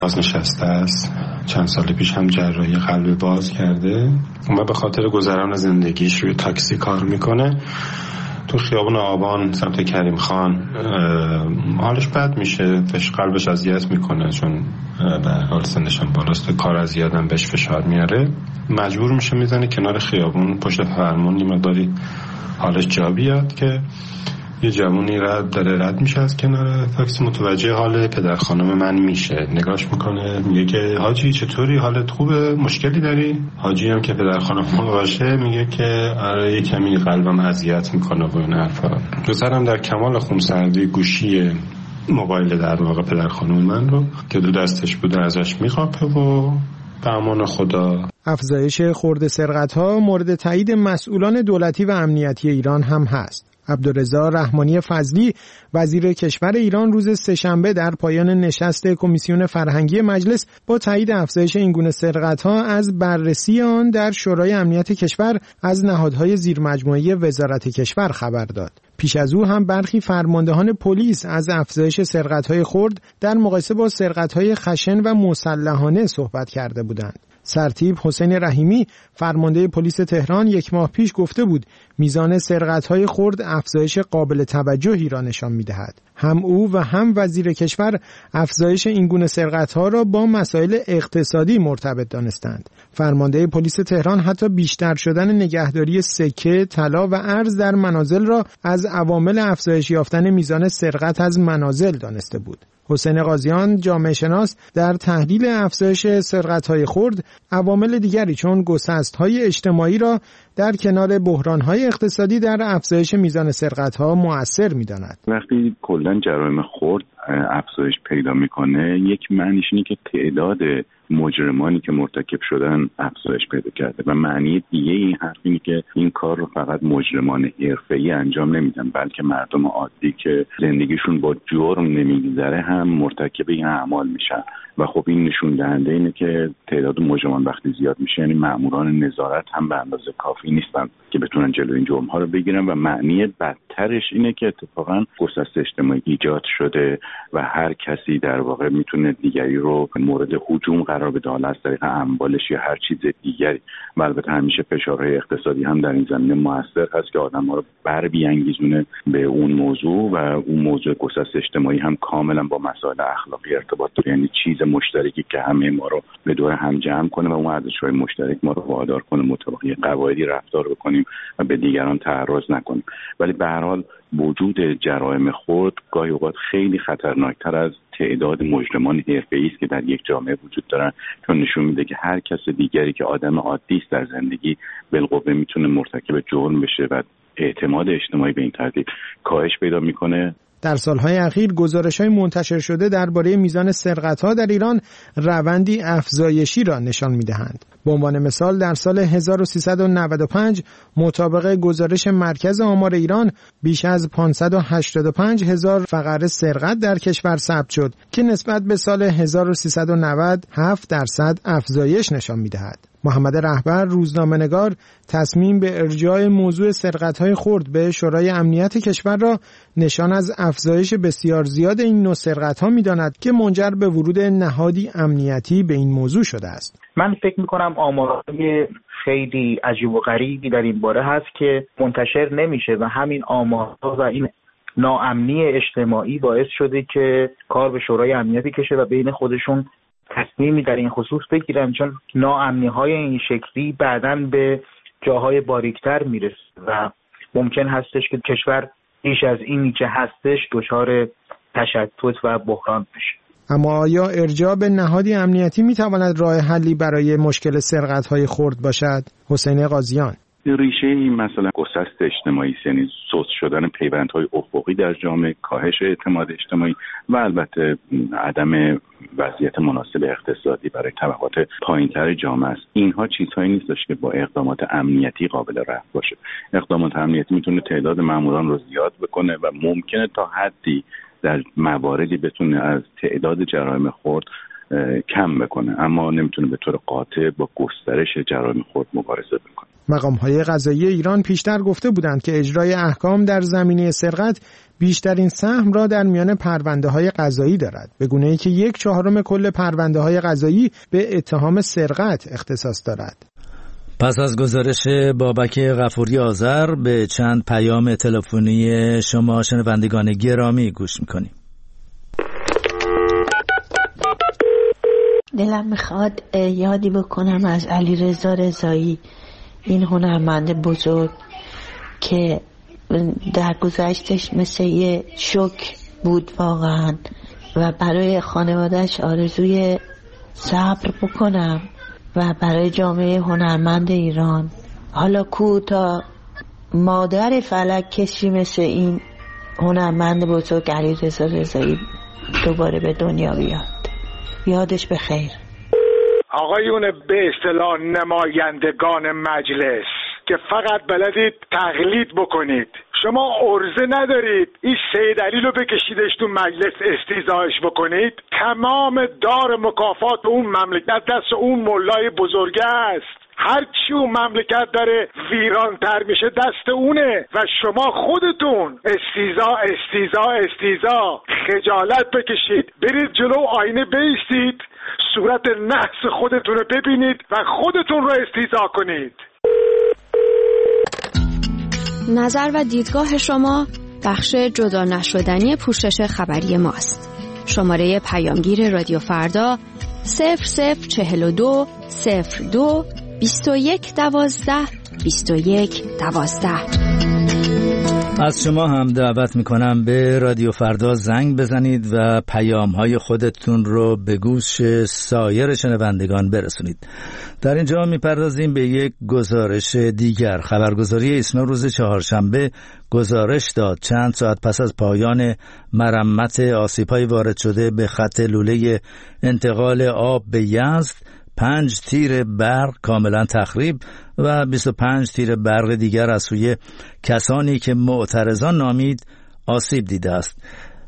بازنشسته است. چند سال پیش هم جراحی قلب باز کرده و به خاطر گذران زندگیش روی تاکسی کار میکنه. تو خیابون آبان سمت کریم خان حالش بد میشه، قلبش اذیت میکنه چون به حال سنش هم بالاست، کار اذیت هم بهش فشار میاره، مجبور میشه میزنه کنار خیابون پشت فرمون یه مقداری حالش جا بیاد که یه جوونی رد میشه از کنار تاکسی، متوجه حال پدر خانم من میشه، نگاش میکنه میگه که حاجی چطوری، حالت خوبه، مشکلی داری؟ حاجی هم که پدر خانم باشه میگه که آره یه کمی قلبم اذیت میکنه و این حرفا. پسرم در کمال خونسردی گوشی موبایل در واقع پدر خانم من رو که دو دستش بوده ازش میخوابه و به امان خدا. افزایش خرد سرقت‌ها مورد تایید مسئولان دولتی و امنیتی ایران هم هست. عبدالرضا رحمانی فضلی وزیر کشور ایران روز سه‌شنبه در پایان نشست کمیسیون فرهنگی مجلس با تایید افزایش این گونه سرقت‌ها از بررسی آن در شورای امنیت کشور از نهادهای زیرمجموعه وزارت کشور خبر داد. پیش از او هم برخی فرماندهان پلیس از افزایش سرقت‌های خرد در مقایسه با سرقت‌های خشن و مسلحانه صحبت کرده بودند. سرتیپ حسین رحیمی فرمانده پلیس تهران یک ماه پیش گفته بود میزان سرقت‌های خرد افزایش قابل توجهی را نشان می‌دهد. هم او و هم وزیر کشور افزایش این گونه سرقت‌ها را با مسائل اقتصادی مرتبط دانستند. فرمانده پلیس تهران حتی بیشتر شدن نگهداری سکه، طلا و ارز در منازل را از عوامل افزایش یافتن میزان سرقت از منازل دانسته بود. حسین قاضیان جامعه شناس در تحلیل افزایش سرقت‌های خرد عوامل دیگری چون گسست‌های اجتماعی را در کنار بحران‌های اقتصادی در افزایش میزان سرقت‌ها مؤثر می‌داند. وقتی کلاً جرایم خرد افزایش پیدا می‌کنه یک معنیش اینه که تعداد مجرمانی که مرتکب شدن افزایش پیدا کرده و معنی دیگه این حرف اینه که این کار رو فقط مجرمان حرفه‌ای انجام نمیدن بلکه مردم عادی که زندگیشون با جرم نمیگذره هم مرتکب این اعمال میشن و خب این نشون دهنده اینه که تعداد مجرمان وقتی زیاد میشه یعنی مأموران نظارت هم به اندازه کافی نیستن که بتونن جلوی این جرم‌ها رو بگیرن و معنی بدترش اینه که اتفاقا گسست اجتماعی ایجاد شده و هر کسی در واقع میتونه دیگری رو مورد هجوم قرار بده از طریق اموالش یا هر چیز دیگری و البته همیشه فشارهای اقتصادی هم در این زمینه موثر هست که آدم‌ها رو بر بیانگیزونه به اون موضوع و اون موضوع گسست اجتماعی هم کاملا با مسائل اخلاقی ارتباط داره، یعنی چیز مشترکی که همه ما رو به دور هم جمع کنه و اون ارزش‌های مشترک ما رو وادار کنه مطابق قواعدی رفتار بکنیم و به دیگران تعرض نکنیم. ولی به هر حال وجود جرایم خرد گاهی اوقات خیلی خطرناکتر از تعداد مجرمان حرفه‌ای است که در یک جامعه وجود دارن، چون نشون میده که هر کس دیگری که آدم عادی است در زندگی بالقوه میتونه مرتکب جرم بشه و اعتماد اجتماعی به این ترتیب کاهش پیدا میکنه. در سالهای اخیر گزارش‌های منتشر شده درباره میزان سرقت‌ها در ایران روندی افزایشی را نشان می‌دهند. به عنوان مثال در سال 1395 مطابق گزارش مرکز آمار ایران بیش از 585,000 فقره سرقت در کشور ثبت شد که نسبت به سال 1390 7% افزایش نشان می‌دهد. محمد رهبر روزنامه‌نگار تصمیم به ارجاع موضوع سرقت‌های خرد به شورای امنیت کشور را نشان از افزایش بسیار زیاد این نوع سرقت‌ها می‌داند که منجر به ورود نهادی امنیتی به این موضوع شده است. من فکر می‌کنم آمارهای خیلی عجیب و غریبی در این باره هست که منتشر نمیشه و همین آمارها و این ناامنی اجتماعی باعث شده که کار به شورای امنیت کشه و بین خودشون تصمیمی در این خصوص بگیرن، چون ناامنی‌های این شکلی بعداً به جاهای باریکتر میرسه و ممکن هستش که کشور بیش از اینی که هستش دچار تشتت و بحران بشه. اما آیا ارجاع به نهادی امنیتی میتواند راه حلی برای مشکل سرقت‌های خرد باشد؟ حسین قاضیان: ریشه این مسئله گسست اجتماعی، یعنی سوس شدن پیوندهای افقی در جامعه، کاهش اعتماد اجتماعی و البته عدم وضعیت مناسب اقتصادی برای طبقات پایین‌تر جامعه است. اینها چیزهایی نیستش که با اقدامات امنیتی قابل رفع باشه. اقدامات امنیتی میتونه تعداد ماموران رو زیاد بکنه و ممکنه تا حدی در مواردی بتونه از تعداد جرایم خرد کم بکنه، اما نمیتونه به طور قاطع با گسترش جرایم خرد مبارزه بکنه. مقام‌های قضایی ایران پیشتر گفته بودند که اجرای احکام در زمینه سرقت بیشترین سهم را در میان پرونده‌های قضایی دارد، به گونه‌ای که 1/4 کل پرونده‌های قضایی به اتهام سرقت اختصاص دارد. پس از گزارش بابک غفوری آذر به چند پیام تلفنی شما شنوندگان گرامی گوش می‌کنیم. دلم میخواد یادی بکنم از علیرضا رضایی، این هنرمند بزرگ که در گذشتش مثل یه شوک بود واقعا و برای خانوادهش آرزوی صبر بکنم و برای جامعه هنرمند ایران. حالا کو تا مادر فلک کسی مثل این هنرمند بزرگ علیرضا رضایی دوباره به دنیا بیاد. یادش بخیر. آقایون به اصطلاح نمایندگان مجلس که فقط بلدید تقلید بکنید، شما عرضه ندارید این سید علی رو بکشیدش تو مجلس استیضاحش بکنید. تمام دار مکافات اون مملکت دست اون مولای بزرگه است. هر چی اون مملکت داره ویران تر میشه دست اونه و شما خودتون استیضاح خجالت بکشید، برید جلو آینه بایستید، صورت نحس خودتون رو ببینید و خودتون رو استیضاح کنید. نظر و دیدگاه شما بخش جدا نشدنی پوشش خبری ماست. شماره پیامگیر رادیو فردا 0042 02 21 12 21 12. از شما هم دعوت میکنم به رادیو فردا زنگ بزنید و پیام‌های خودتون رو به گوش سایر شنوندگان برسونید. در اینجا میپردازیم به یک گزارش دیگر. خبرگزاری ایسنا روز چهارشنبه گزارش داد چند ساعت پس از پایان مرمت آسیب‌های وارد شده به خط لوله انتقال آب به یزد 5 تیر برق کاملا تخریب و 25 تیر برق دیگر از سوی کسانی که معترضان نامید آسیب دیده است.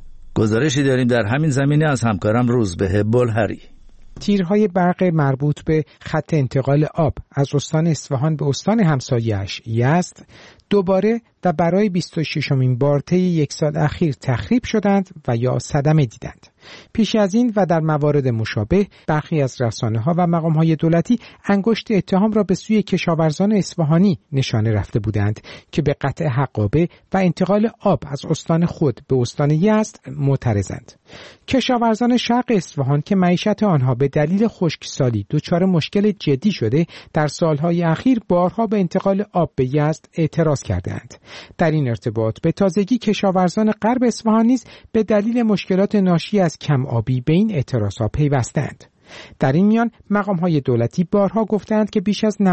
گزارشی داریم در همین زمینه از همکارم روزبه بلهری. تیرهای برق مربوط به خط انتقال آب از استان اصفهان به استان همسایه‌اش یزد دوباره و برای 26مین بار طی یک سال اخیر تخریب شدند و یا صدمه دیدند. پیش از این و در موارد مشابه برخی از رسانه‌ها و مقام‌های دولتی انگشت اتهام را به سوی کشاورزان اصفهانی نشانه رفته بودند که به قطع حقابه و انتقال آب از استان خود به استان یزد معترضند. کشاورزان شرق اصفهان که معیشت آنها به دلیل خشکسالی دچار مشکل جدی شده، در سالهای اخیر بارها به انتقال آب به یزد اعتراض کردند. در این ارتباط به تازگی کشاورزان غرب اصفهان نیز به دلیل مشکلات ناشی از کم آبی به این اعتراضها پیوستند. در این میان مقام‌های دولتی بارها گفتند که بیش از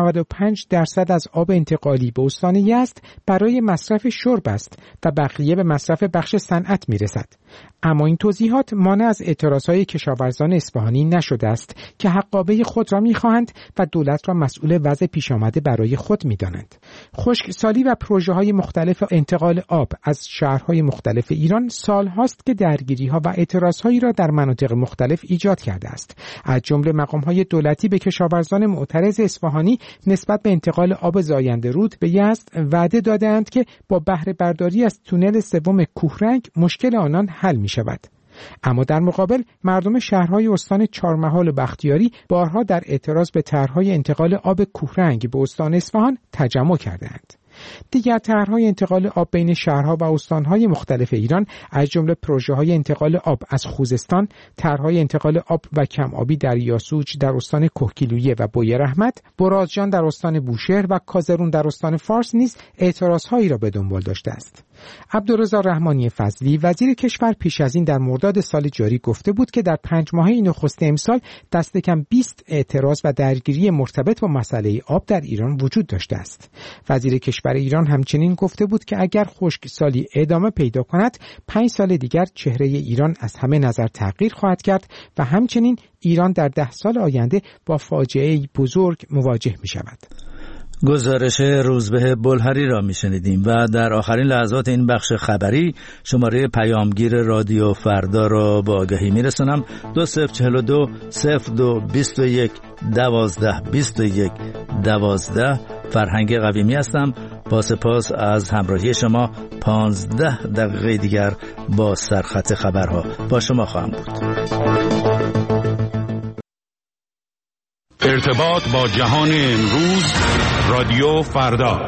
95% از آب انتقالی به استان یزد برای مصرف شرب است و بقیه به مصرف بخش صنعت میرسد. اما این توضیحات مانع از اعتراضهای کشاورزان اصفهانی نشده است که حقابه خود را می‌خواهند و دولت را مسئول وضع پیش آمده برای خود می‌دانند. خشکسالی و پروژه‌های مختلف انتقال آب از شهرهای مختلف ایران سال‌هاست که درگیری‌ها و اعتراضهایی را در مناطق مختلف ایجاد کرده است. از جمله مقام‌های دولتی به کشاورزان معترض اصفهانی نسبت به انتقال آب زاینده رود به یزد وعده دادند که با بهره برداری از تونل سوم کوهرنگ مشکل آنان حل می‌شود. اما در مقابل مردم شهرهای استان چهارمحال و بختیاری بارها در اعتراض به طرح‌های انتقال آب کوهرنگ به استان اصفهان تجمع کردند. دیگر طرح‌های انتقال آب بین شهرها و استان‌های مختلف ایران از جمله پروژه‌های انتقال آب از خوزستان، طرح‌های انتقال آب و کم آبی در یاسوج در استان کهگیلویه و بویراحمد، برازجان در استان بوشهر و کازرون در استان فارس نیز اعتراض‌هایی را به دنبال داشته است. عبدالرضا رحمانی فضلی وزیر کشور پیش از این در مرداد سال جاری گفته بود که در 5 ماهه نخست امسال دست کم 20 اعتراض و درگیری مرتبط با مسئله آب در ایران وجود داشته است. وزیر کشور ایران همچنین گفته بود که اگر خشکسالی ادامه پیدا کند 5 سال دیگر چهره ایران از همه نظر تغییر خواهد کرد و همچنین ایران در 10 سال آینده با فاجعه‌ای بزرگ مواجه می شود. گزارش روزبه بلهری را میشنیدیم و در آخرین لحظات این بخش خبری شماره پیامگیر رادیو فردا را با آگهی میرسانم. 2042 02 21 12 21 12. فرهنگ قویمی هستم. با سپاس از همراهی شما. 15 دقیقه دیگر با سرخط خبرها با شما خواهم بود. ارتباط با جهان امروز، رادیو فردا.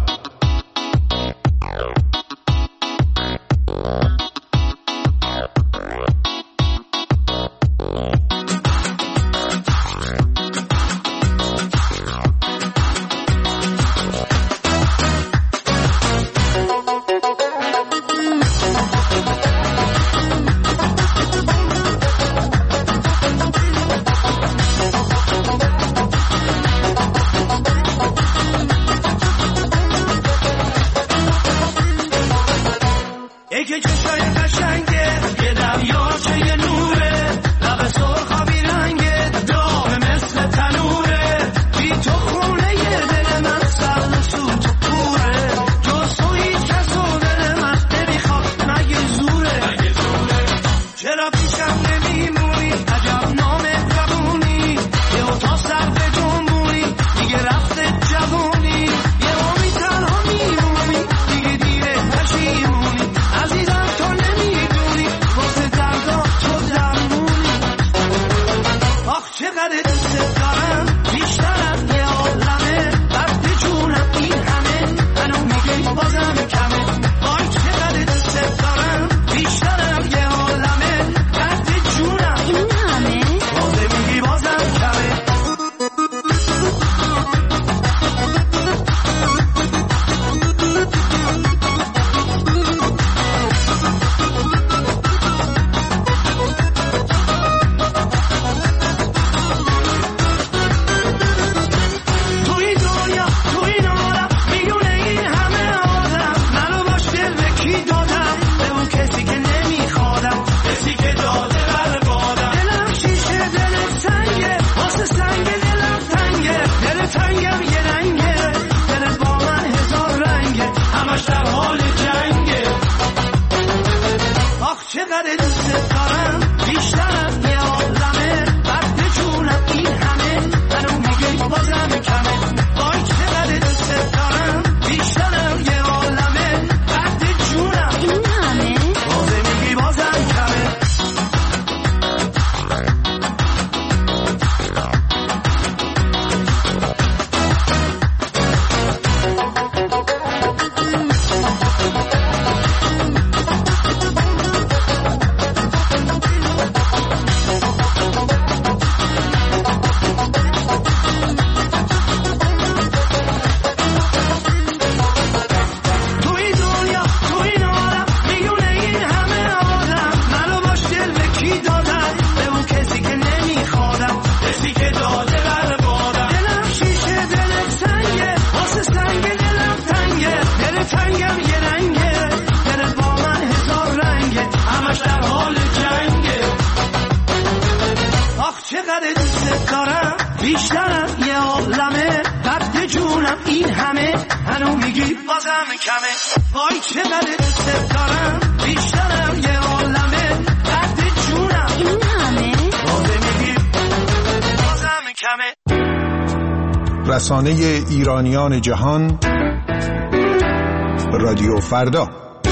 رسانه ایرانیان جهان، رادیو فردا.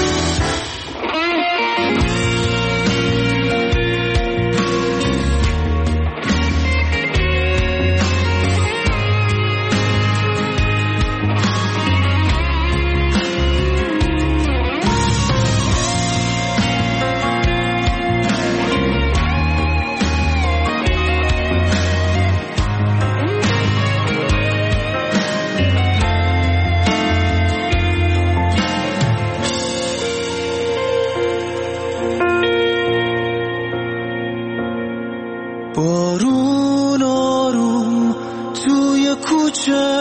بارون آروم توی کوچه،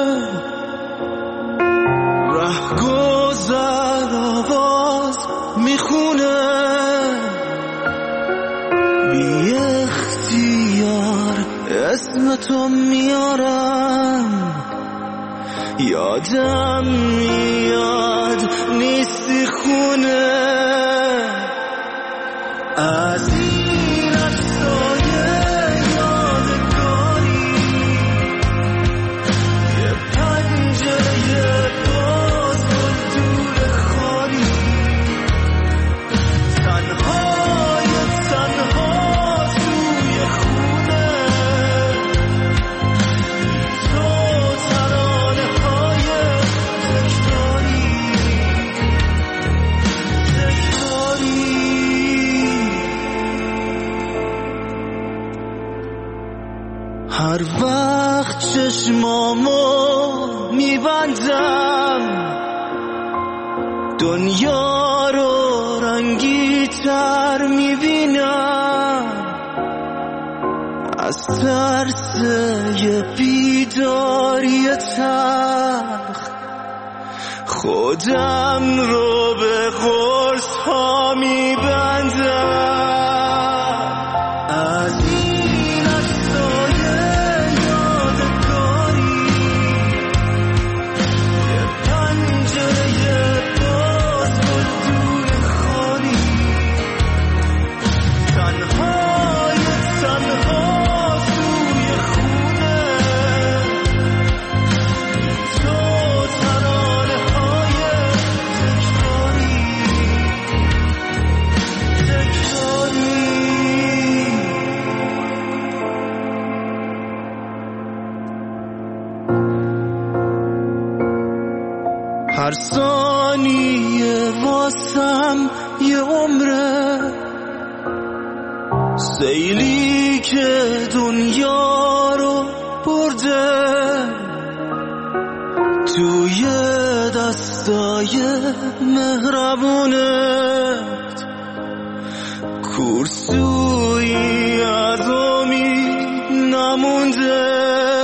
رهگذر آواز میخونه، بی اختیار اسم تو میارم، یادم میاد نیستی خونه از این رفتای یادگاری یه پنجره باز و دور خالی تنهای تنها توی خونه تو ترانه های تکراری هر وقت چشمامو میبندم دنیا رو رنگی تر میبینم از ترس یه بیداری تلخ خودم رو به قرص ها میبندم از این عکسای یادگاری یه پنجره باز و دور خالی تنهای تنها توی خونه تو ترانه های تکراری هر ثانیه واسم یه عمره سیلی که دنیا رو برده توی دستای مهربونت کورسویی از امید نمونده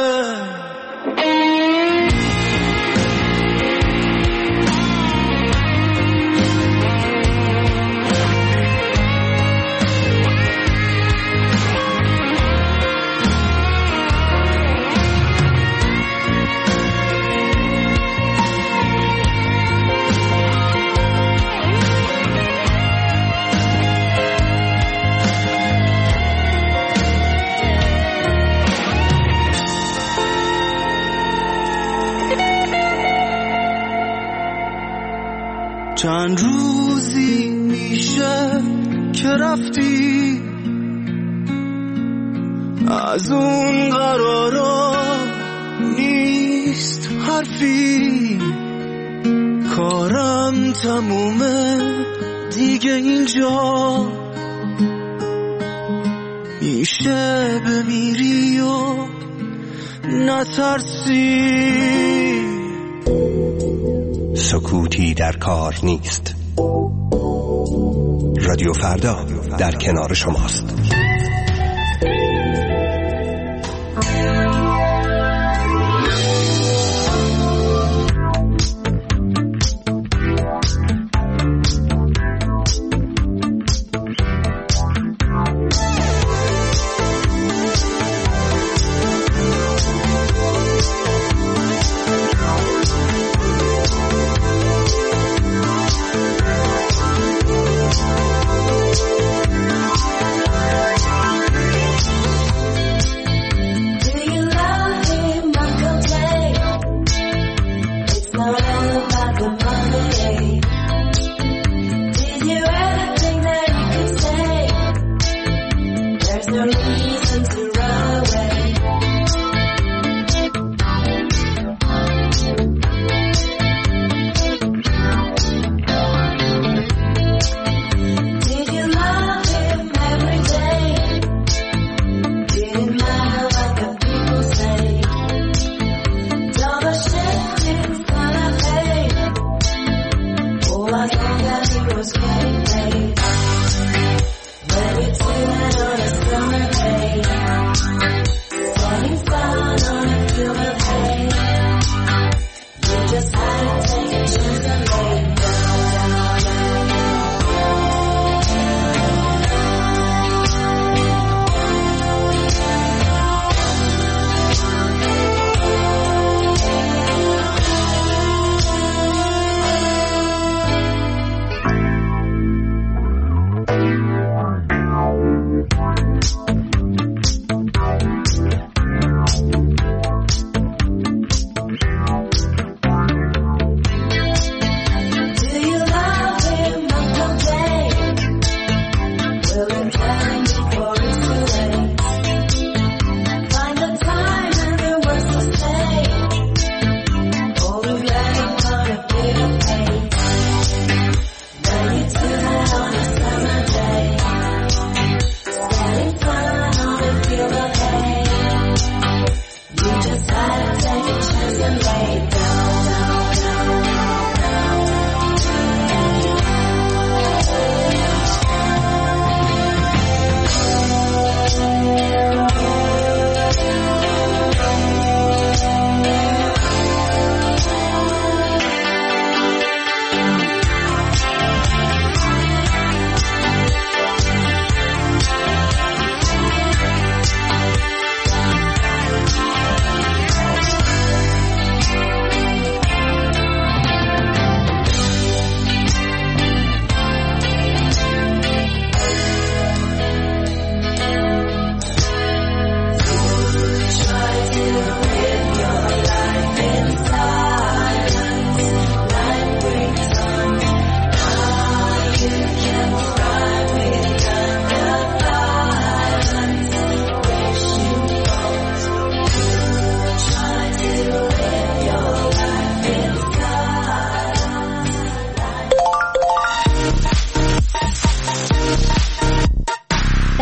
چند روزی میشه که رفتی از اون قرارا نیست حرفی کارم تمومه دیگه اینجا میشه بمیری و نترسی سکوتی در کار نیست. رادیو فردا در کنار شماست.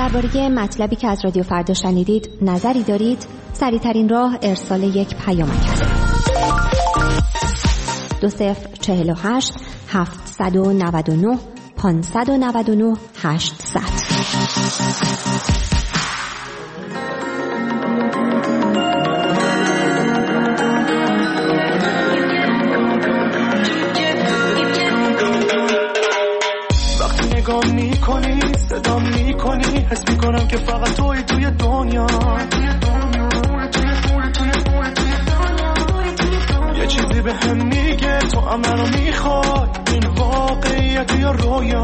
درباره مطلبی که از رادیو فردا شنیدید نظری دارید؟ سریع‌ترین راه ارسال یک پیامک است. 2048 799 599 800. نگاه میکنی، صدا میکنی، حس میکنم که فقط توی دنیا. یه چیزی به هم میگه تو هم منو میخوای، این واقعیت یا رویا.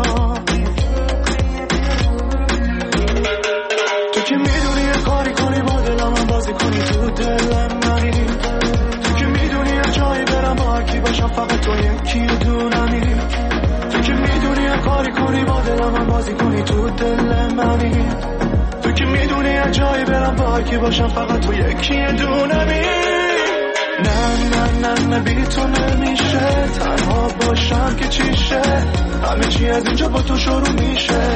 تو که میدونی یه کاری کنی با دلم بازی کنی تو دلم منی. تو که میدونی یه جایی برم با هرکی باشم فقط تو یکی دونمی. تو که میدونی یه کاری کنی با دلم بازی کنی تو دل منی. تو که میدونی یه جایی برم با هرکی باشم فقط تو یکی دونمی. نه نه نه نه بی تو نمیشه، تنها باشم که چیشه، همه چی از اینجا با تو شروع میشه.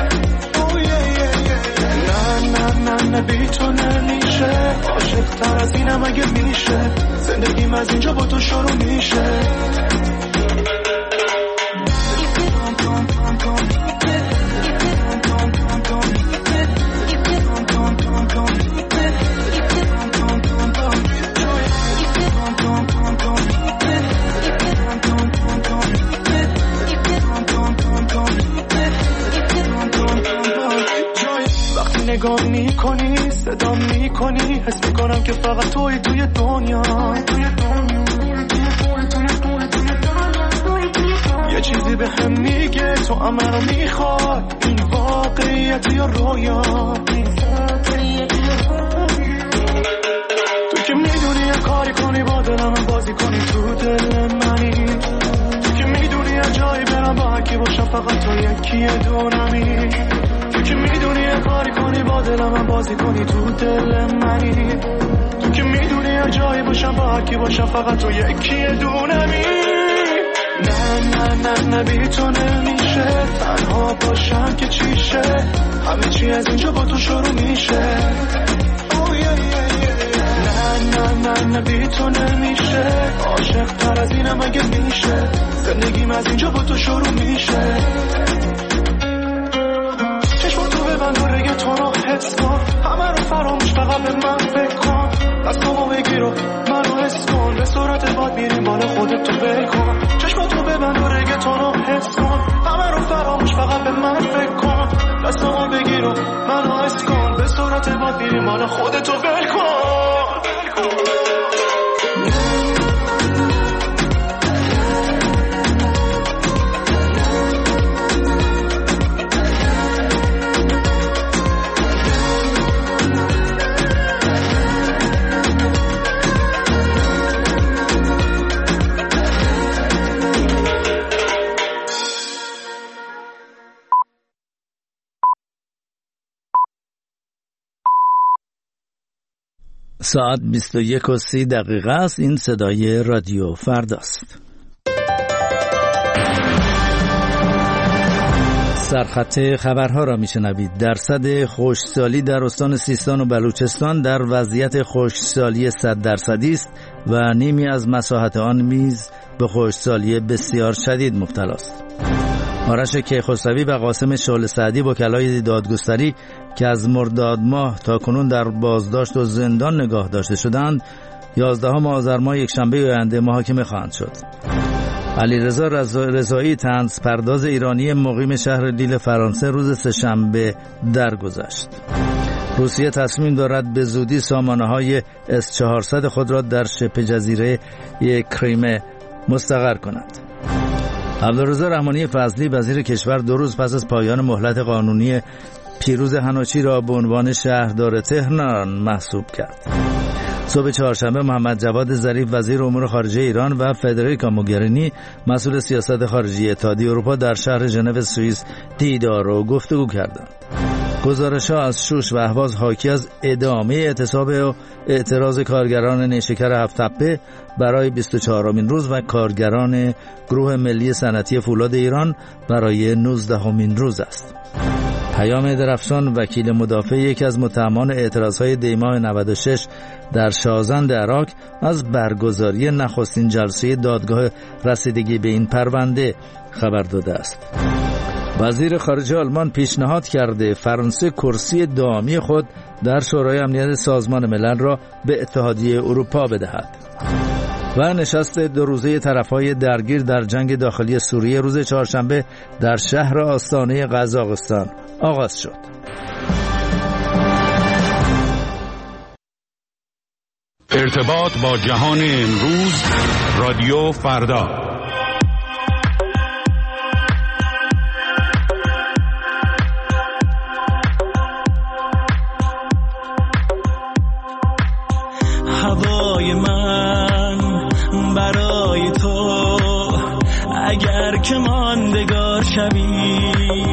نه نه نه نه بی تو نمیشه، عاشق تر از اینم اگه میشه، زندگیم از اینجا با تو شروع میشه. نگاه میکنی، صدا میکنی، حس میکنم که فقط توی دنیا. یه چیزی به هم میگه تو هم منو میخوای، این واقعیت یا رویا. تو که میدونی یه کاری کنی با دلم بازی کنی تو دل منی. تو که میدونی یه جایی برم با هرکی باشم فقط تو یکی دونمی. تو که میدونی یه کاری کنی با دلم بازی کنی تو دل منی. تو که میدونی یه جایی باشم با هرکی باشم فقط تو یکی دونمی. نه نه نه نه بی تو نمیشه، تنها باشم که چیشه، همه چی از اینجا با تو شروع میشه. نه نه نه نه بی تو نمیشه، عاشق تر از اینم اگه میشه، زندگیم از اینجا با تو شروع میشه. چشماتو ببند و رگ تو رو حس کن، همه رو فراموش فقط به من فکر کن. دستامو بگیر و منو حس کن، به سرعت باد میریم بالا خودت تو ول کن. چشماتو ببند و رگ تو رو حس کن، همه رو فراموش فقط به من فکر کن. دستامو بگیر و منو حس کن، به سرعت باد میریم بالا خودت تو ول کن. ساعت 21:30 است. این صدای رادیو فرداست. سرخط خبرها را میشنوید. درصد خشکسالی در استان سیستان و بلوچستان در وضعیت خشکسالی 100% است و نیمی از مساحت آن نیز به خشکسالی بسیار شدید مبتلا است. آرش کیخسروی و قاسم شعله سعدی وکلای دادگستری که از مرداد ماه تا کنون در بازداشت و زندان نگاه داشته شدند 11 آذر ماه یکشنبه آینده محاکمه خواهند شد. علیرضا رضایی طنز پرداز ایرانی مقیم شهر لیل فرانسه روز سه‌شنبه درگذشت. روسیه تصمیم دارد به زودی سامانه‌های S-400 خود را در شبه جزیره کریمه مستقر کند. عبدالرضا رحمانی فضلی وزیر کشور 2 روز پس از پایان مهلت قانونی پیروز حناچی را به عنوان شهردار تهران محسوب کرد. صبح چهارشنبه محمد جواد ظریف وزیر امور خارجه ایران و فدریکا موگرینی مسئول سیاست خارجی اتحادیه اروپا در شهر ژنو سوئیس دیدار و گفتگو کردند. گزارش‌ها از شوش و اهواز حاکی از ادامه اعتصاب و اعتراض کارگران نیشکر هفت‌تپه برای 24مین روز و کارگران گروه ملی صنعتی فولاد ایران برای 19مین روز است. پیام درفشان وکیل مدافع یکی از متهمان اعتراضهای دیماه 96 در شازند عراق از برگزاری نخستین جلسه دادگاه رسیدگی به این پرونده خبر داده است. وزیر خارجه آلمان پیشنهاد کرده فرانسه کرسی دائمی خود در شورای امنیت سازمان ملل را به اتحادیه اروپا بدهد. و نشست 2 روزه طرفهای درگیر در جنگ داخلی سوریه روز چهارشنبه در شهر آستانه قزاقستان آغاز شد. ارتباط با جهان امروز، رادیو فردا. هوای من برای تو اگر که ماندگار شوی،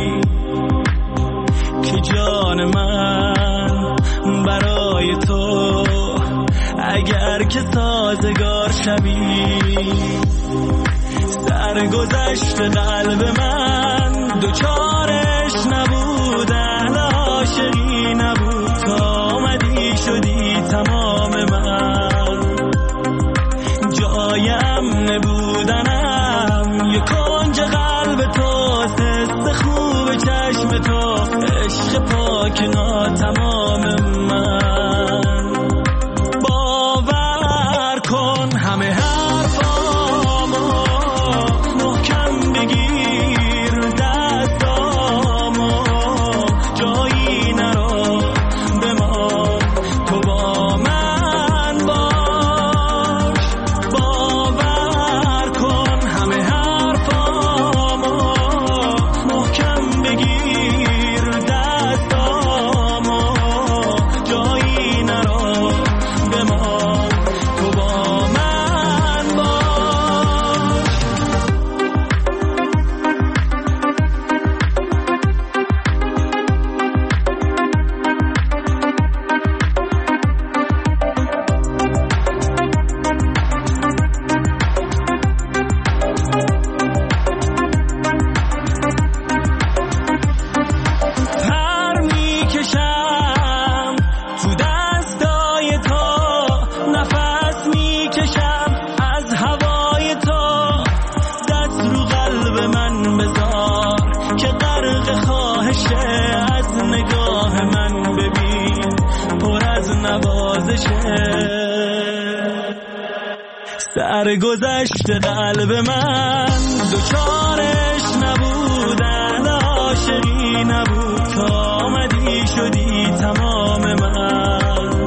که جان من برای تو اگر که سازگار شوی، سرگذشت قلب من دوچارش نبود، اهل عاشقی نبود، تا آمدی شدی تمام من، جایم نبودنم یک کنج قلب تو، حس خوب چشم تو، عشق پاک ناتمام من. باور کن همه حرفامو محکم بگیر، دستامو جایی نرو بمان، تو با من باش. باور کن همه حرفامو محکم بگیر، دستامو جایی نرو بمان، تو با من باش. پر میکشم تو دستای تو، نفس میکشم از هوای تو، دست رو قلب من بذار که غرق خواهشه، از نگاه من ببین پر از نوازشه، سرگذشت قلب من دوچارش نبود، اهل عاشقی نبود، تا آمدی شدی تمام من،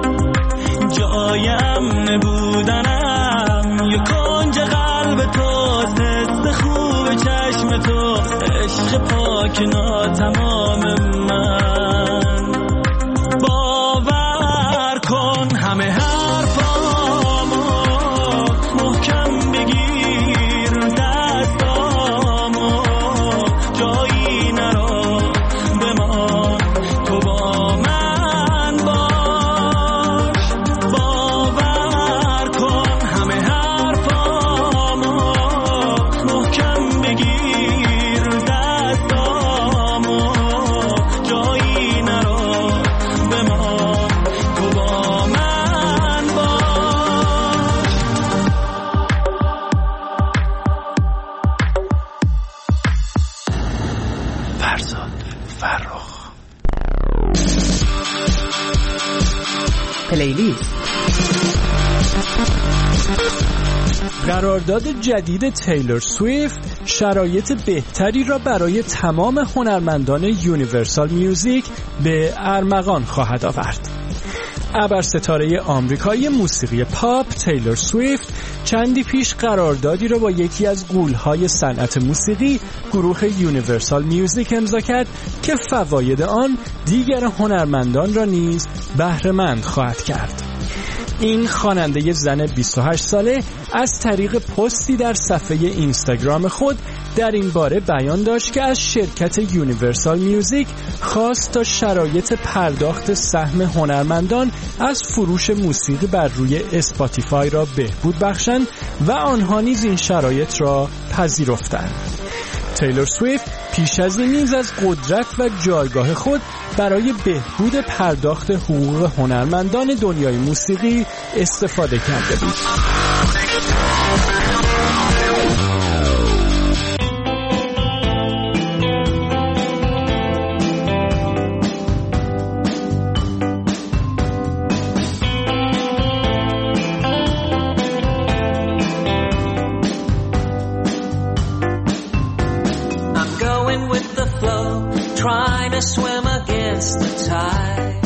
جایم نبودنم یک کنج قلب تو، حس خوب چشم تو، عشق پاک ناتمام من. باور کن همه حرفامو محکم بگیر، دستامو جایی نرو بمان، تو با من باش. باور کن همه حرفامو محکم بگیر، دستامو جایی نرو بمان، تو با من باش. فرزاد فرخ. پلیلیست. قرارداد جدید تیلور سویفت شرایط بهتری را برای تمام هنرمندان یونیورسال میوزیک به ارمغان خواهد آورد. ابرستاره آمریکایی موسیقی پاپ تیلور سویفت چندی پیش قراردادی را با یکی از غول‌های صنعت موسیقی گروه یونیورسال میوزیک امضا کرد که فواید آن دیگر هنرمندان را نیز بهره‌مند خواهد کرد. این خواننده زن 28 ساله از طریق پستی در صفحه اینستاگرام خود در این باره بیان داشت که از شرکت یونیورسال میوزیک خواست تا شرایط پرداخت سهم هنرمندان از فروش موسیقی بر روی اسپاتیفای را بهبود بخشند و آنها نیز این شرایط را پذیرفتند. تیلور سویفت پیش از این نیز از قدرت و جایگاه خود برای بهبود پرداخت حقوق هنرمندان دنیای موسیقی استفاده کرده بود. Swim against the tide,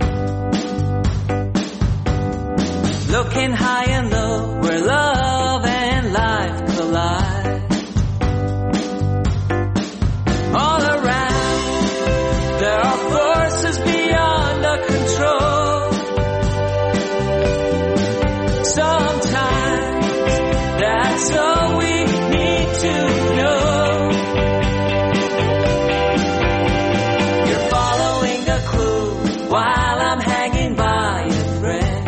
looking high and low where love and life collide. All around there are forces beyond our control. Sometimes that's all we need to know. While I'm hanging by a thread,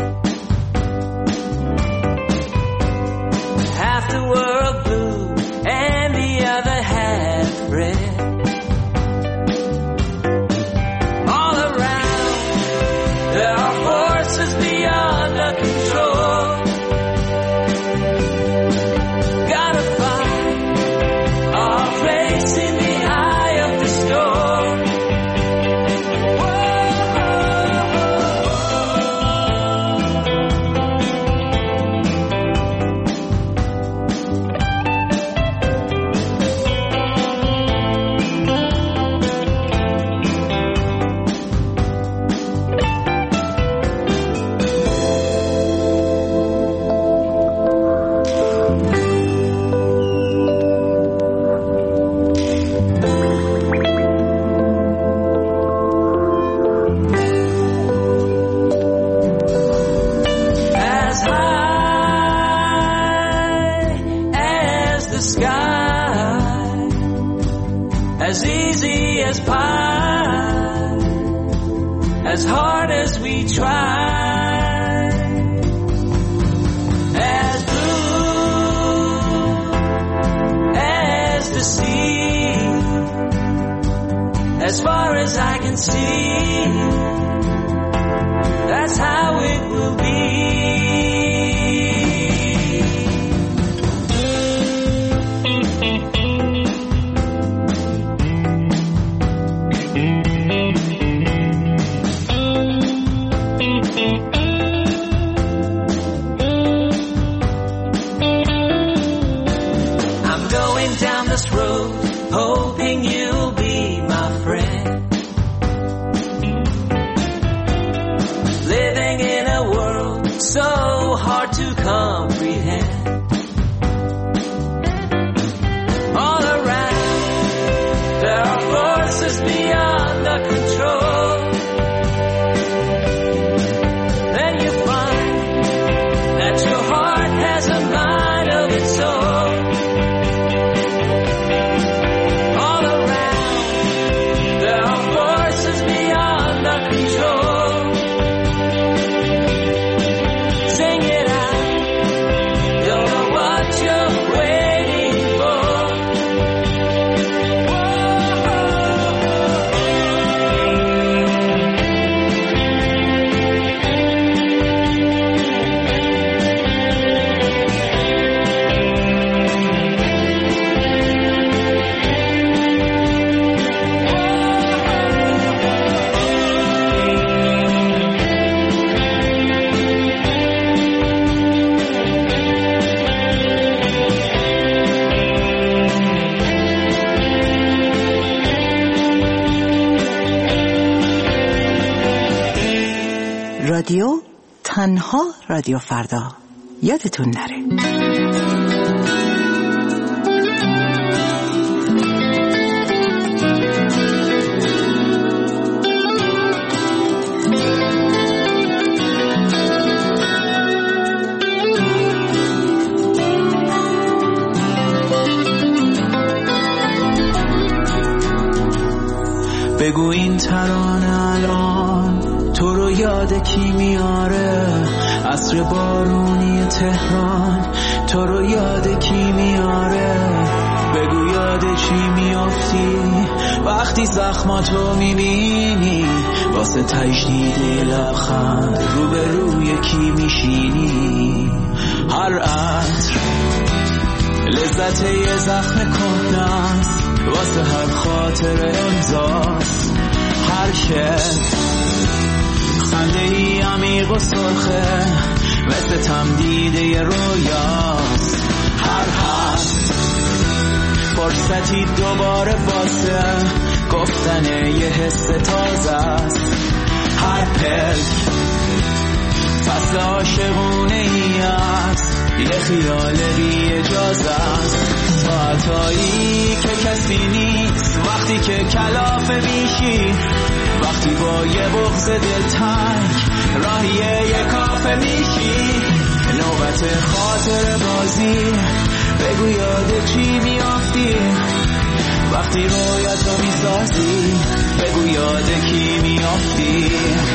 half the world blue and the other half red. All around there are forces beyond our control. Gotta find our place in the eye of the storm. As easy as pie, as hard as we try, as blue as the sea, as far as I can see, that's how it will be. This road, hoping you'll be my friend. Living in a world so hard to comprehend. All around there are forces beyond our control. Then you find that your heart has a mind of its own. رادیو تنها رادیو فردا، یادتون نره. بگو این ترانه الان تو رو یاد کی میاره؟ عصر بارونی تهران تو رو یاد کی میاره؟ بگو یاد چی میافتی وقتی زخماتو میبینی واسه تجدید لبخند روبروی کی میشینی هر عطر لذت یه زخم کهنه‌ست واسه هر خاطر امضاست هر شب خنده ای عمیق و سرخه مثل تمدید یه رویاست هر حرف فرصتی دوباره واسه گفتن یه حس تازه است هر پلک فصل عاشقونه ای است یه خیال بی اجازه است ساعتایی که کسی نیست وقتی که کلافه میشی وقتی با یه بغض دلتنگ راهی یه کافه میشی نوبت خاطر بازی بگو یاد چی میافتی وقتی رویاتو میسازی بگو یاد کی میافتی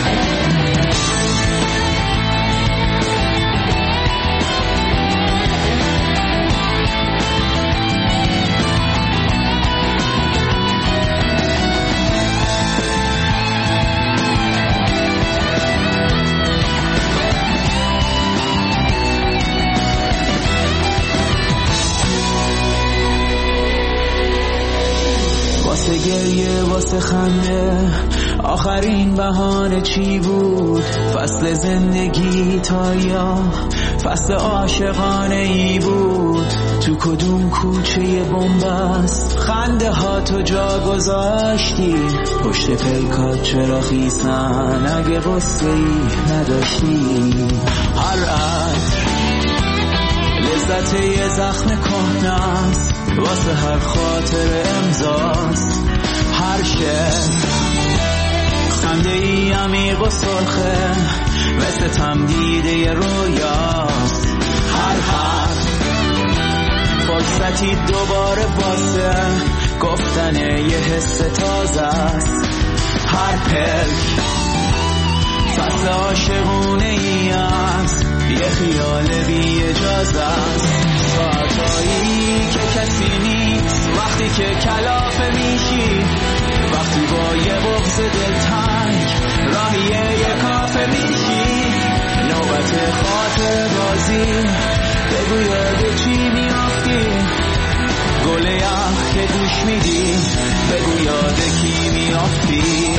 واسه گریه واسه خنده آخرین بهانه چی بود فصل زندگی تا یا فصل عاشقانه ای بود تو کدوم کوچه بنبست خنده ها تو جا گذاشتی پشت پیکات چرا خیسن اگه قصه ای نداشتی هر عطر لذت یه زخم کهنه‌ست واسه هر خاطر امضاست هر شب خنده ای عمیق و سرخه مثل تمدید یه رویاست هر حرف فرصتی دوباره واسه گفتن یه حس تازه است هر پلک فصل عاشقونه ای است یه خیال بی اجازه است ساعتایی که کسی نیست وقتی که کلافه میشی وقتی با یه بغض دلتنگ راهی یه کافه میشی نوبت خاطر بازی بگو یاد چی میافتی گل یخ که دوش میدی بگو یاد کی میافتی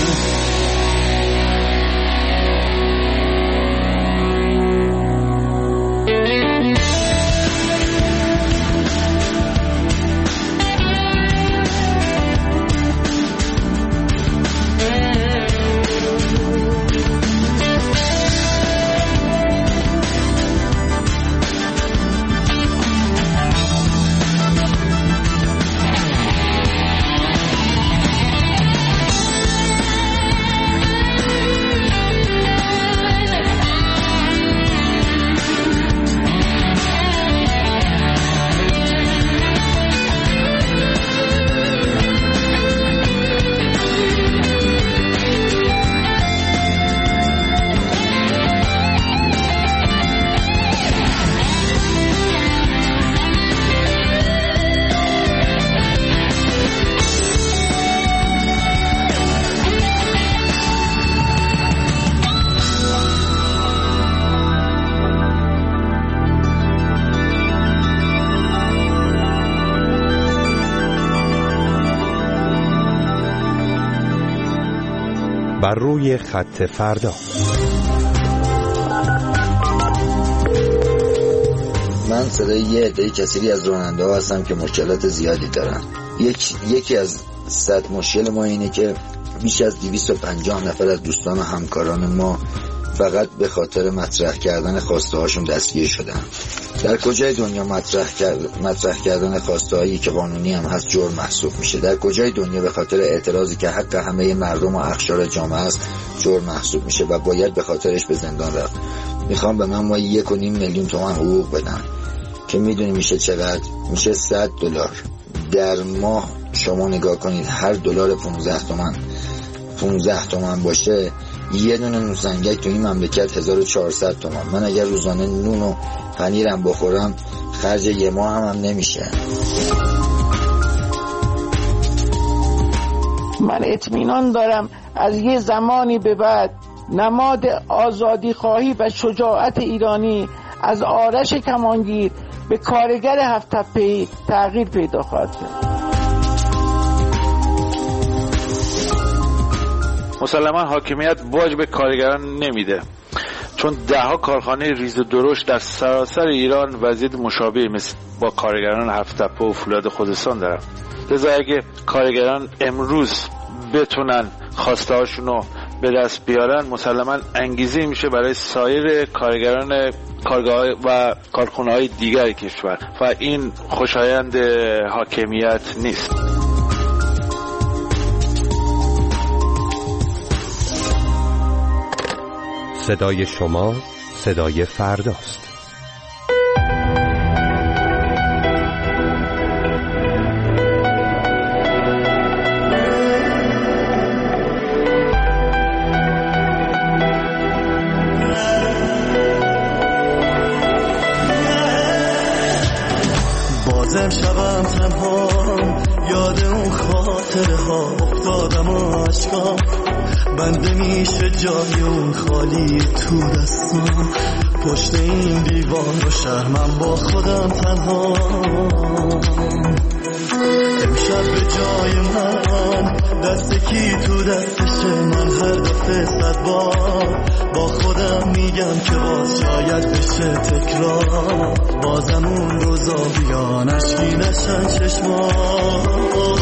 بر روی خط فردا. من صدای یه عده کثیری از راننده ها هستم که مشکلات زیادی دارن. یکی از 100 مشکل ما اینه که بیش از 250 نفر از دوستان و همکاران ما فقط به خاطر مطرح کردن خواسته هاشون دستگیر شدن. در کجای دنیا مطرح کردن خواسته هایی که قانونی هم هست جرم محسوب میشه؟ در کجای دنیا به خاطر اعتراضی که حق همه مردم و اقشار جامعه است جرم محسوب میشه و باید به خاطرش به زندان رفت؟ میخوام به من ماهی 1.5 میلیون تومان حقوق بدن که میدونی میشه چقدر؟ میشه $100. در ماه شما نگاه کنید، هر دلار 15 تومان باشه، یه دونه نوسنگک تو این مملکت 1400 تومان. من اگر روزانه نون و پنیرم بخورم خرج یه ماه هم نمیشه. من اطمینان دارم از یه زمانی به بعد نماد آزادی خواهی و شجاعت ایرانی از آرش کمانگیر به کارگر هفت تپه‌ای تغییر پیدا خواهد کرد. مسلماً حاکمیت باج به کارگران نمیده، چون دهها کارخانه ریز و درشت در سراسر ایران وضعیت مشابهی مثل با کارگران هفت تپه و فولاد خوزستان دارن. لذا اگه کارگران امروز بتونن خواسته هاشونو به دست بیارن، مسلماً انگیزه میشه برای سایر کارگران کارگاه و کارخونه های دیگر کشور و این خوشایند حاکمیت نیست. صدای شما صدای فرداست. بازم شبم تنها یاد اون خاطره ها افتادم و عشقام بنده میشه جای اون خالی تو دستم، پشت این دیوار و شرمم با خودم تنها. امشب به جای من دست کی تو دستشه، من هر دفعه 100 بار با خودم میگم که باز شاید بشه تکرار، بازم اون روزا بیان اشکی نشن چشمان.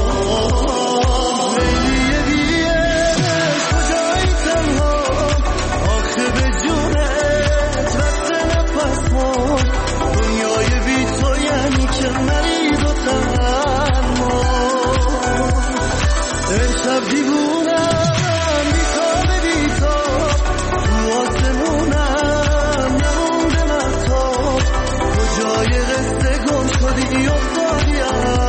امشب دیوونم بیتاب بیتاب تو آسمونم نمونده مهتاب، کجای قصه گم شدی افتادی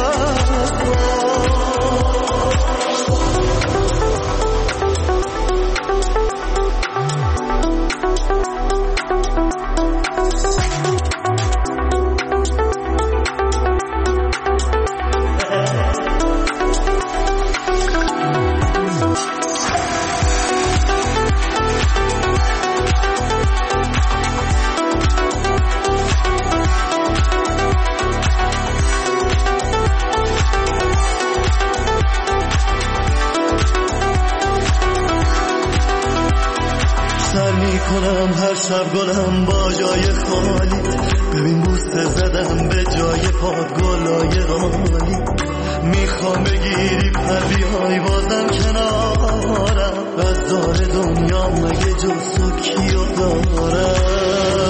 کنم هر شب گلم با جای خالی، ببین بوسه زدم به جای پاد گلای غالی، میخوام بگیری پر بیای بازم کنارم، از دار دنیا مگه جز تو کیو دارم.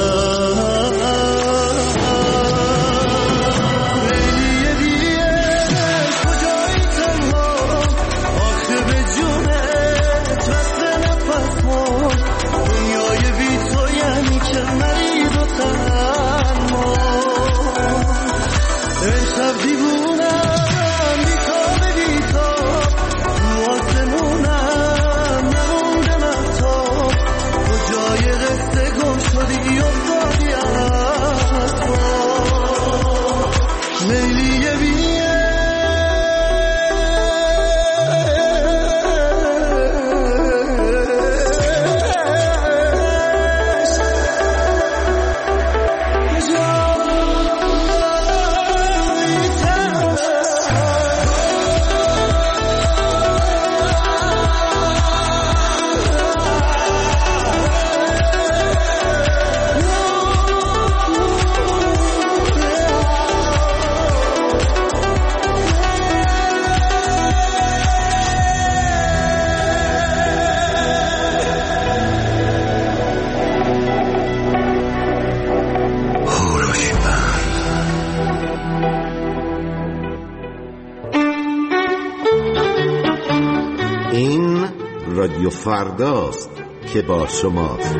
رادیو فرداست که با شماست.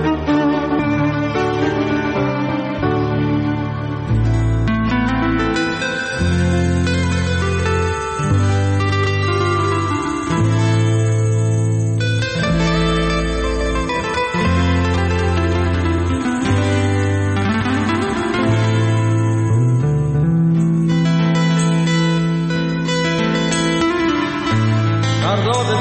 فردا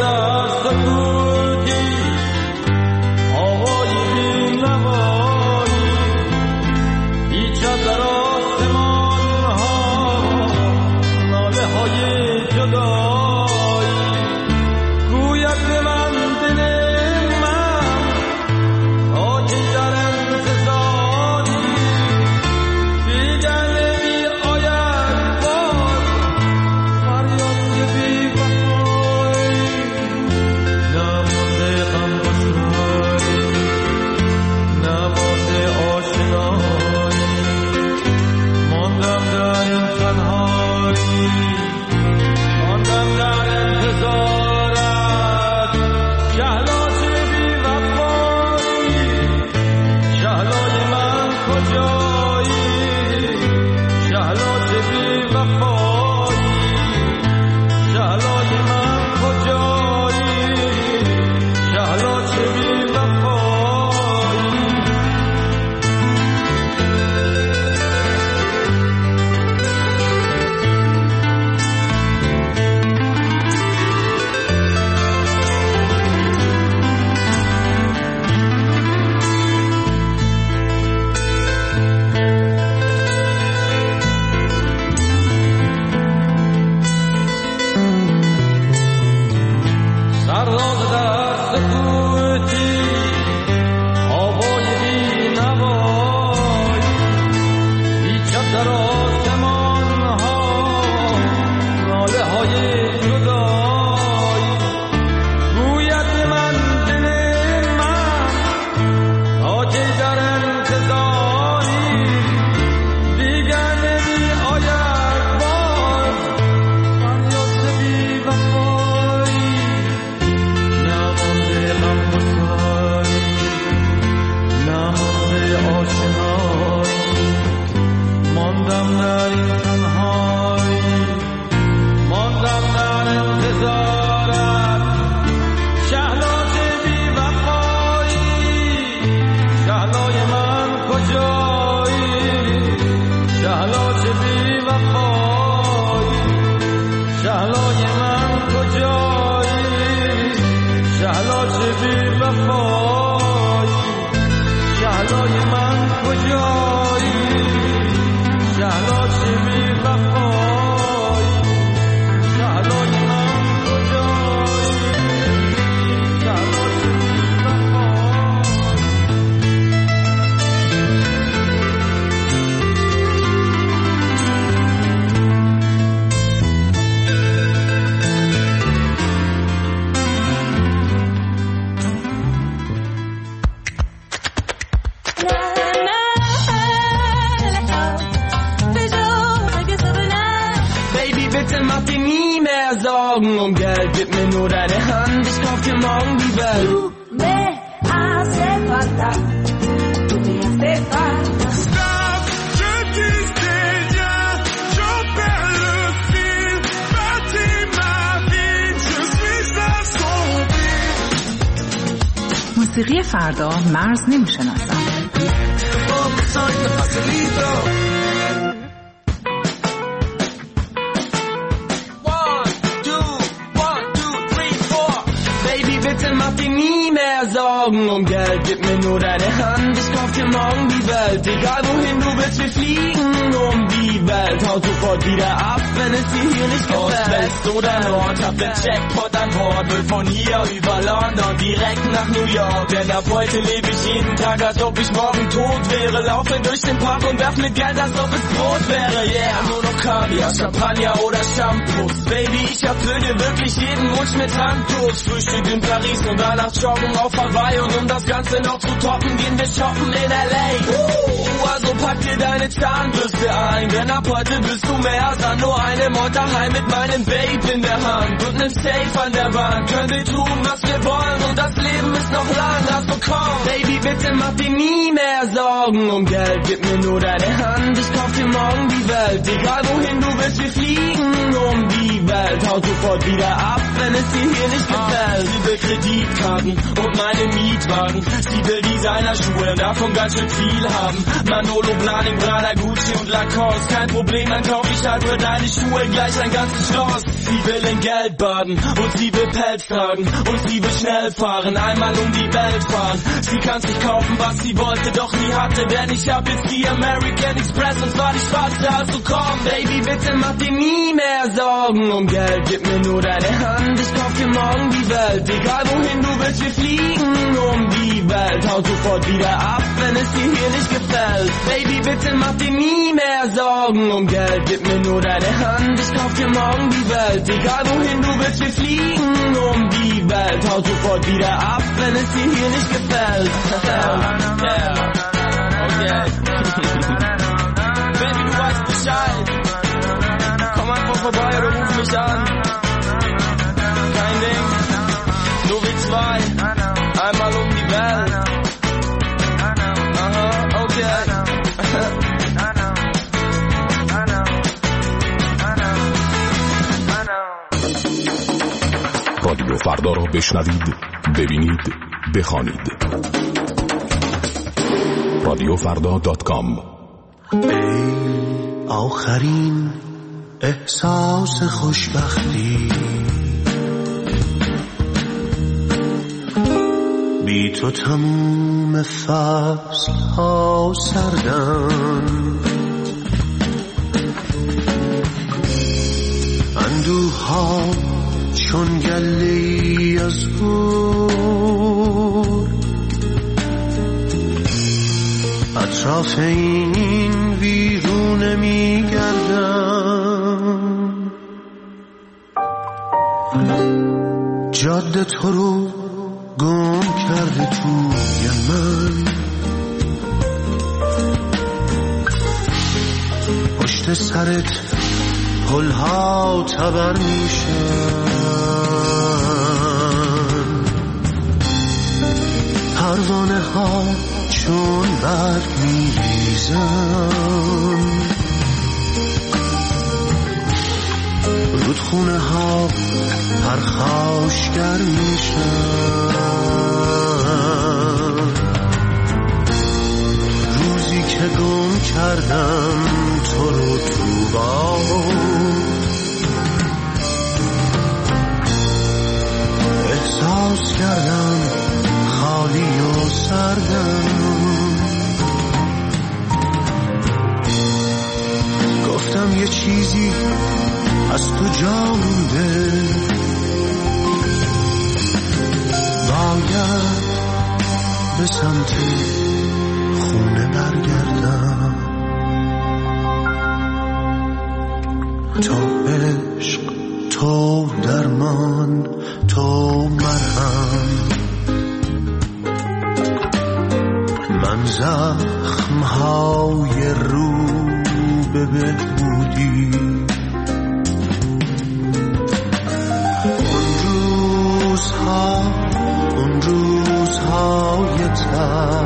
کجایی شهلا چه بی وفایی شهلای من کجایی شهلا چه بی وفایی شهلای من کجایی شهلا چه بی وفایی شهلای من کجایی شهلا چه بی Um Geld, gib mir nur deine Hand, ich kauf dir morgen die Welt. Du me hace falta, tu me hace falta. Stop, je disais rien, j'en perds le fil. Bâtis ma vie, je suis assombri. موسیقی فردا مرز نمیشناسم. Um Geld, gib mir nur deine Hand, ich kauf dir morgen die Welt. Egal wohin du willst, wir fliegen um die Welt. Haut sofort wieder ab, wenn es dir hier nicht gefällt. Ost, West oder Nord, hab den Jackpot an Bord. Will von hier über London direkt nach New York. Denn ab heute lebe ich jeden Tag, als ob ich morgen tot wäre. Laufe durch den Park und werf mit Geld, als ob es Brot wäre. Yeah, nur noch Kaviar, Champagner oder Shampoos. Baby, ich erfülle dir wirklich jeden Wunsch mit Handtuch. Frühstück in Paris und danach joggen auf Hawaii. Und um das Ganze noch zu toppen, gehen wir shoppen in L.A. Also pack dir deine Zahnbürste ein, denn ab heute bist du mehr als nur eine Mod daheim mit meinem Babe in der Hand und nem Safe an der Wand. Können wir tun, was wir wollen und das Leben ist noch lang, also komm. Baby, bitte mach dir nie mehr Sorgen um Geld, gib mir nur deine Hand, ich kauf dir morgen die Welt. Egal wohin du willst, wir fliegen um die Welt. Haut sofort wieder ab, wenn es dir hier nicht gefällt. Sie will Kreditkarten und meine Mietwagen. Sie will Designerschuhe, davon ganz schön viel haben. Manolo, Blahnik, Prada, Gucci und Lacoste. Kein Problem, dann kauf ich halt für deine Schuhe gleich ein ganzes Schloss. Sie will in Geld baden und sie will Pelz tragen. Und sie will schnell fahren, einmal um die Welt fahren. Sie kann sich kaufen, was sie wollte, doch nie hatte. Denn ich hab jetzt die American Express und zwar die schwarze, also komm. Baby, bitte mach dir nie mehr Sorgen um Geld. Gib mir nur deine Hand, ich kauf dir morgen die Welt. Egal wohin du willst, wir fliegen um die Welt. Haut sofort wieder ab, wenn es dir hier nicht gefällt. Baby, bitte mach dir nie mehr Sorgen um Geld. Gib mir nur deine Hand, ich kauf dir morgen die Welt. Egal wohin du willst, wir fliegen um die Welt. Haut sofort wieder ab, wenn es dir hier nicht gefällt. Okay. Baby, du weißt Bescheid. Komm einfach vorbei oder ruf mich an. Kein Ding, nur wir zwei. Einmal um die Welt. Aha, okay. رادیو فردا را بشنوید، ببینید، بخوانید. رادیوفردا.com. ای آخرین احساس خوشبختی، بی تو تموم فصل ها سردن، اندوه ها چون گله‌ای از گور، اطراف این ویرونه میگردم، جاده تو رو گم کرده توی من، پشت سرت پلها تبر میشن، پروانه ها چون برگ میریزن، رودخونه ها پرخاشگر میشن، روزی که گم کردم تو رو تو باد، احساس کردم خالی و سردم، گفتم یه چیزی از تو جا مونده، باید به سمت خونه برگردم. تو عشق، تو درمان، تو مرهم، من زخم‌های رو به بهبودی. اون روزهای تر